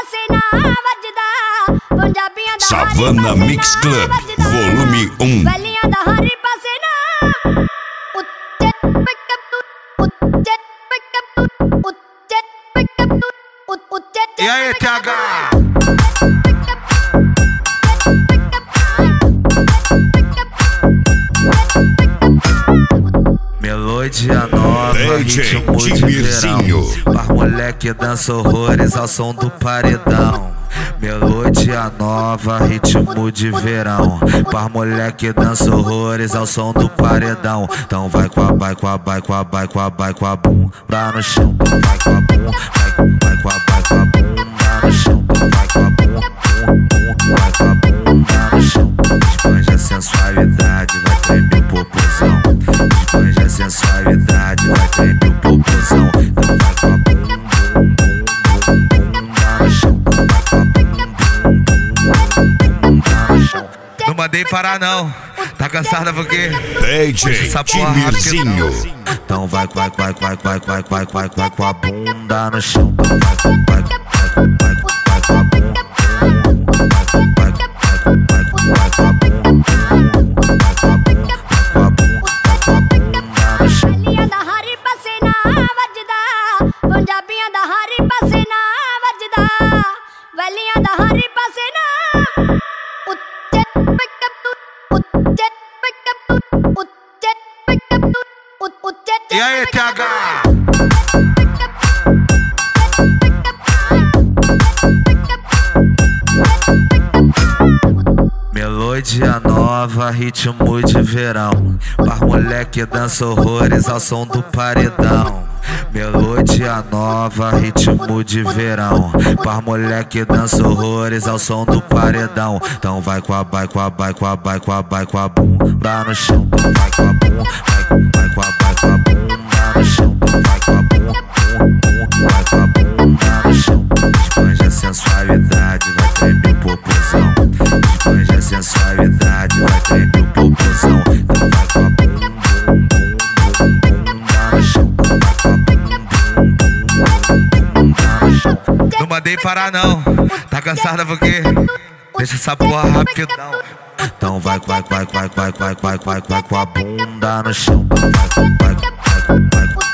passei na batida. Punjabinha da Savana Mix Club, volume 1. Velhinha da Harry, passei na. E aí, TH? Melodia nova, ritmo de verão. Par moleque dança horrores ao som do paredão. Melodia nova, ritmo de verão. Par moleque dança horrores ao som do paredão. Então vai com a bunda no chão. Vai com a bunda, vai com a bunda no chão. Vai com a bunda, vai com a bunda no chão. Espanja a sensualidade, vai tremer o popozão. Espanja a sensualidade, vai tremer o popozão. Então vai com a bunda no chão. Não mandei parar não, tá cansada porque DJ Timirzinho. Então vai com a bunda no chão. Vai com a bunda, vai com a bunda, vai com a bunda no chão. Velhinha da Harry, passei na batida. Punjabinha da Harry, passei na batida. Velhinha da Harry, passei na. E aí, TH? Melodia nova, ritmo de verão. Par moleque dança horrores ao som do paredão. Melodia nova, ritmo de verão. Par moleque dança horrores ao som do paredão. Então vai com a bunda no chão. Vai com a bunda, vai com a bunda no chão. Vai com a bunda, vai com a bunda no chão. Espanja a sensualidade, vai tremer o popozão. Espanja a sensualidade, vai tremer o popozão. Então vai com a bunda no chão. Vai com a bunda no chão. Não mandei parar não, tá cansada porque deixa essa porra rapidão. Então vai com a bunda no chão. Vai com